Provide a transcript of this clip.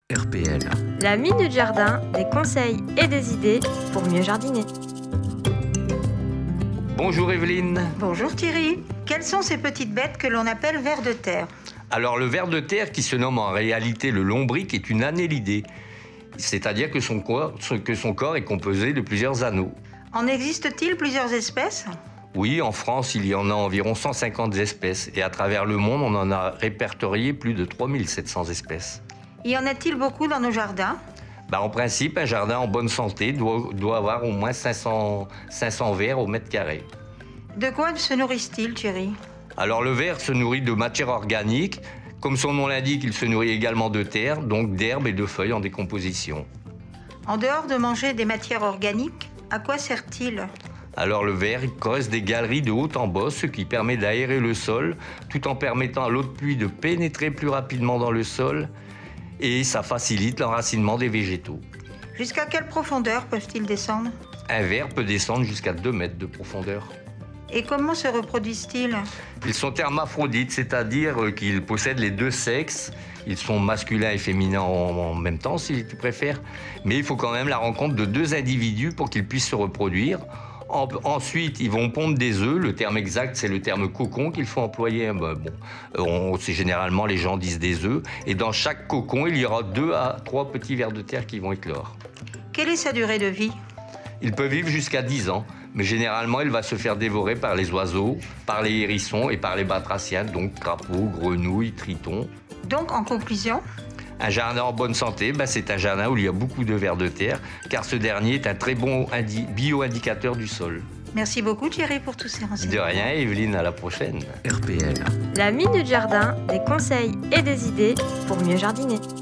RPL. La minute jardin, des conseils et des idées pour mieux jardiner. Bonjour Evelyne. Bonjour Thierry. Quelles sont ces petites bêtes que l'on appelle vers de terre? Alors le ver de terre, qui se nomme en réalité le lombric, est une annélidée. C'est-à-dire que son corps est composé de plusieurs anneaux. En existe-t-il plusieurs espèces? Oui, en France, il y en a environ 150 espèces. Et à travers le monde, on en a répertorié plus de 3700 espèces. Y en a-t-il beaucoup dans nos jardins? En principe, un jardin en bonne santé doit avoir au moins 500 vers au mètre carré. De quoi se nourrissent-ils, Thierry? Alors le ver se nourrit de matière organique. Comme son nom l'indique, il se nourrit également de terre, donc d'herbes et de feuilles en décomposition. En dehors de manger des matières organiques, à quoi sert-il? Alors le ver, il creuse des galeries de haut en bas, ce qui permet d'aérer le sol, tout en permettant à l'eau de pluie de pénétrer plus rapidement dans le sol, et ça facilite l'enracinement des végétaux. Jusqu'à quelle profondeur peuvent-ils descendre? Un ver peut descendre jusqu'à 2 mètres de profondeur. Et comment se reproduisent-ils? Ils sont hermaphrodites, c'est-à-dire qu'ils possèdent les deux sexes. Ils sont masculins et féminins en même temps, si tu préfères. Mais il faut quand même la rencontre de 2 individus pour qu'ils puissent se reproduire. Ensuite, ils vont pondre des œufs. Le terme exact, c'est le terme cocon qu'il faut employer. C'est généralement, les gens disent des œufs. Et dans chaque cocon, il y aura 2 à 3 petits vers de terre qui vont éclore. Quelle est sa durée de vie? Il peut vivre jusqu'à 10 ans. Mais généralement, il va se faire dévorer par les oiseaux, par les hérissons et par les batraciens, donc crapauds, grenouilles, tritons. Donc, en conclusion, un jardin en bonne santé, c'est un jardin où il y a beaucoup de vers de terre, car ce dernier est un très bon bio-indicateur du sol. Merci beaucoup Thierry pour tous ces renseignements. De rien, Evelyne, à la prochaine. RPL. La minute jardin, des conseils et des idées pour mieux jardiner.